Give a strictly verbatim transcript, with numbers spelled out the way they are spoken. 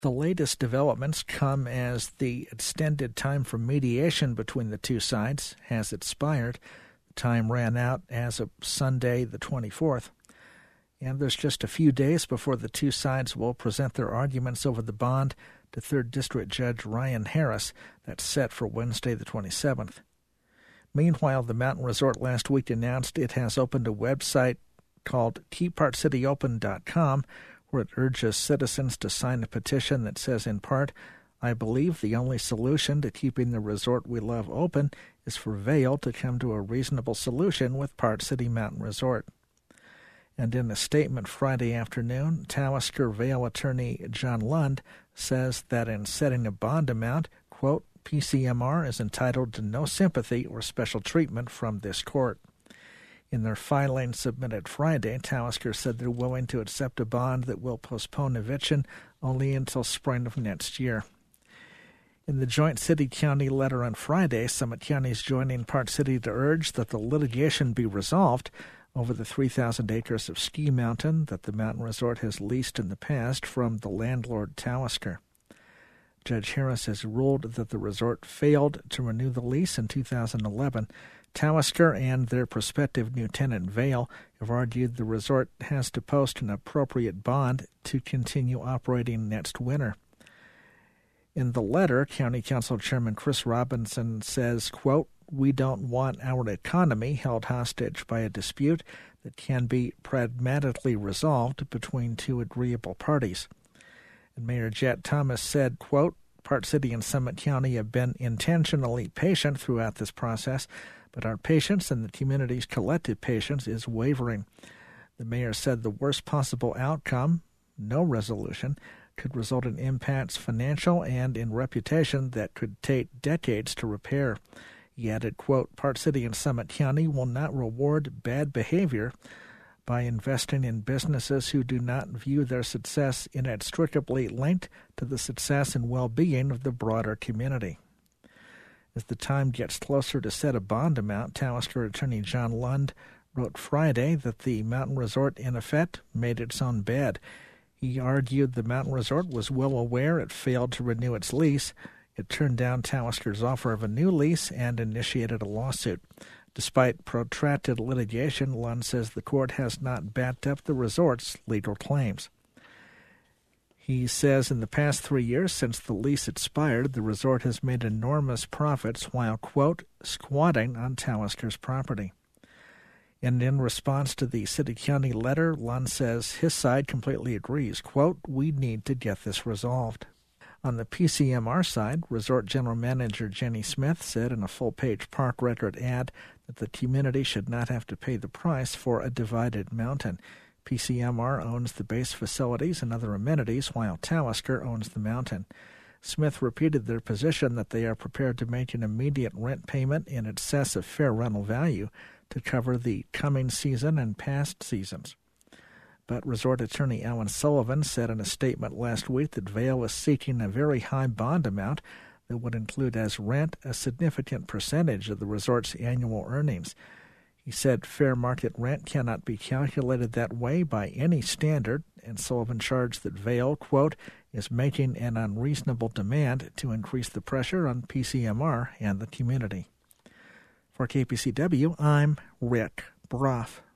The latest developments come as the extended time for mediation between the two sides has expired. The time ran out as of Sunday the twenty-fourth. And there's just a few days before the two sides will present their arguments over the bond to third District Judge Ryan Harris. That's set for Wednesday the twenty-seventh. Meanwhile, the Mountain Resort last week announced it has opened a website called keep park city open dot com, where it urges citizens to sign a petition that says, in part, "I believe the only solution to keeping the resort we love open is for Vail to come to a reasonable solution with Park City Mountain Resort." And in a statement Friday afternoon, Tawasker Vail attorney John Lund says that in setting a bond amount, quote, P C M R is entitled to no sympathy or special treatment from this court. In their filing submitted Friday, Tawasker said they're willing to accept a bond that will postpone eviction only until spring of next year. In the joint city-county letter on Friday, Summit County is joining Park City to urge that the litigation be resolved over the three thousand acres of ski mountain that the mountain resort has leased in the past from the landlord Tawasker. Judge Harris has ruled that the resort failed to renew the lease in two thousand eleven. Tawasker and their prospective new tenant Vail have argued the resort has to post an appropriate bond to continue operating next winter. In the letter, County Council Chairman Chris Robinson says, quote, "We don't want our economy held hostage by a dispute that can be pragmatically resolved between two agreeable parties." And Mayor Jet Thomas said, quote, "Park City and Summit County have been intentionally patient throughout this process, but our patience and the community's collective patience is wavering." The mayor said the worst possible outcome, no resolution, could result in impacts financial and in reputation that could take decades to repair. He added, quote, "Park City and Summit County will not reward bad behavior by investing in businesses who do not view their success inextricably linked to the success and well-being of the broader community." As the time gets closer to set a bond amount, Tawasker attorney John Lund wrote Friday that the mountain resort, in effect, made its own bed. He argued the mountain resort was well aware it failed to renew its lease. It turned down Tawasker's offer of a new lease and initiated a lawsuit. Despite protracted litigation, Lund says the court has not backed up the resort's legal claims. He says in the past three years since the lease expired, the resort has made enormous profits while, quote, "squatting on Tawasker's property." And in response to the city-county letter, Lund says his side completely agrees, quote, "We need to get this resolved." On the P C M R side, Resort General Manager Jenny Smith said in a full-page park record ad that the community should not have to pay the price for a divided mountain. P C M R owns the base facilities and other amenities, while Tawasker owns the mountain. Smith repeated their position that they are prepared to make an immediate rent payment in excess of fair rental value to cover the coming season and past seasons. But resort attorney Alan Sullivan said in a statement last week that Vail is seeking a very high bond amount that would include as rent a significant percentage of the resort's annual earnings. He said fair market rent cannot be calculated that way by any standard, and Sullivan charged that Vail, quote, "is making an unreasonable demand to increase the pressure on P C M R and the community." For K P C W, I'm Rick Broff.